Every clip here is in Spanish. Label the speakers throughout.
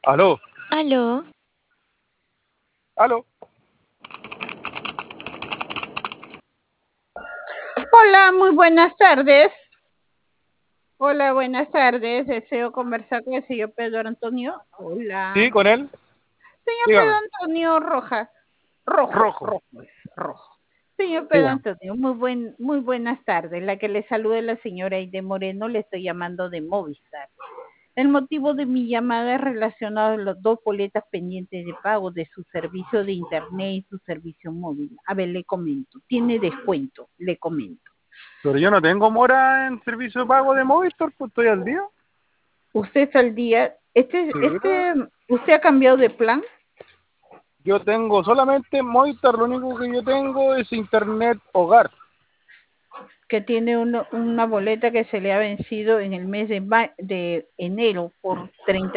Speaker 1: Aló,
Speaker 2: Aló,
Speaker 1: aló.
Speaker 3: Hola, muy buenas tardes. Hola, buenas tardes. Deseo conversar con el señor Pedro Antonio. Hola.
Speaker 1: Sí, con él.
Speaker 3: Señor Pedro
Speaker 1: Dígame.
Speaker 3: Antonio Rojo.
Speaker 1: Rojo.
Speaker 3: Rojo. Señor Pedro
Speaker 1: Dígame.
Speaker 3: Antonio, muy buenas tardes. La que le saluda es la señora Aide Moreno. Le estoy llamando de Movistar. El motivo de mi llamada es relacionado a los dos boletas pendientes de pago de su servicio de internet y su servicio móvil. A ver, le comento. Tiene descuento, le comento.
Speaker 1: Pero yo no tengo mora en servicio de pago de Movistar, pues estoy al día.
Speaker 3: Usted está al día.
Speaker 1: Sí.
Speaker 3: ¿Usted ha cambiado de plan?
Speaker 1: Yo tengo solamente Movistar, lo único que yo tengo es internet hogar.
Speaker 3: Que tiene una boleta que se le ha vencido en el mes de enero por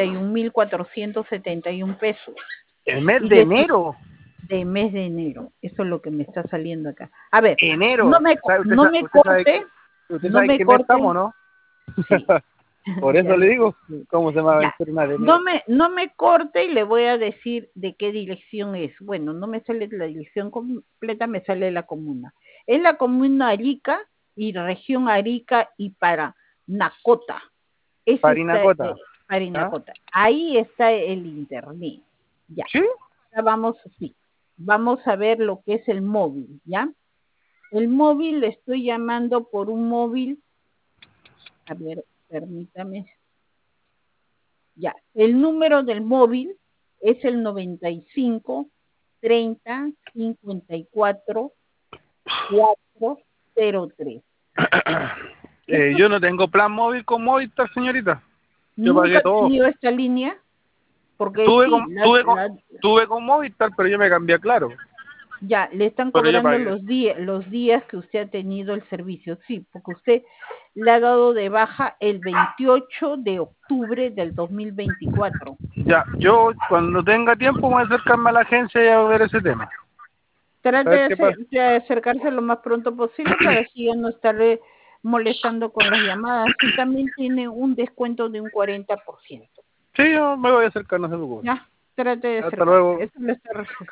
Speaker 3: 31.471 pesos.
Speaker 1: El mes
Speaker 3: Y
Speaker 1: de enero.
Speaker 3: de mes de enero. Eso es lo que me está saliendo acá. A ver,
Speaker 1: Enero.
Speaker 3: no me corte,
Speaker 1: Usted
Speaker 3: no
Speaker 1: sabe
Speaker 3: me
Speaker 1: que mes
Speaker 3: corte.
Speaker 1: estamos, ¿no?
Speaker 3: Sí,
Speaker 1: Por
Speaker 3: ya
Speaker 1: eso le
Speaker 3: lo
Speaker 1: digo,
Speaker 3: sé.
Speaker 1: ¿cómo se me va a
Speaker 3: Ya.
Speaker 1: vencer una de enero?
Speaker 3: No me corte y le voy a decir de qué dirección es. Bueno, no me sale la dirección completa, me sale la comuna. Es la comuna Arica y región Arica y Parinacota. Ese está
Speaker 1: Parinacota. ¿Ah?
Speaker 3: Parinacota. Ahí está el internet. Ya.
Speaker 1: ¿Sí?
Speaker 3: Ahora vamos a ver lo que es el móvil, ¿ya? El móvil, le estoy llamando por un móvil. A ver, permítame. Ya, el número del móvil es el 95 30 54 403.
Speaker 1: Yo no tengo plan móvil con Movistar, señorita. Yo
Speaker 3: ¿Nunca
Speaker 1: pagué
Speaker 3: ha
Speaker 1: todo.
Speaker 3: tenido esta línea? Porque
Speaker 1: Tuve
Speaker 3: sí,
Speaker 1: con, tuve con, tuve con Movistar, pero yo me cambié a Claro.
Speaker 3: ya le están
Speaker 1: Pero yo
Speaker 3: cobrando
Speaker 1: pagué.
Speaker 3: los días que usted ha tenido el servicio. Sí, porque usted le ha dado de baja el 28 de octubre del 2024.
Speaker 1: Ya, yo cuando tenga tiempo voy a acercarme a la agencia y a ver ese tema. A
Speaker 3: Trate
Speaker 1: ver qué pasa.
Speaker 3: de acercarse lo más pronto posible para así ya no estarle molestando con las llamadas. Y también tiene un descuento de un 40%.
Speaker 1: Sí, yo me voy a acercar, no se preocupe.
Speaker 3: Ya, trate de
Speaker 1: Hasta
Speaker 3: acercarse.
Speaker 1: luego.
Speaker 3: Eso le está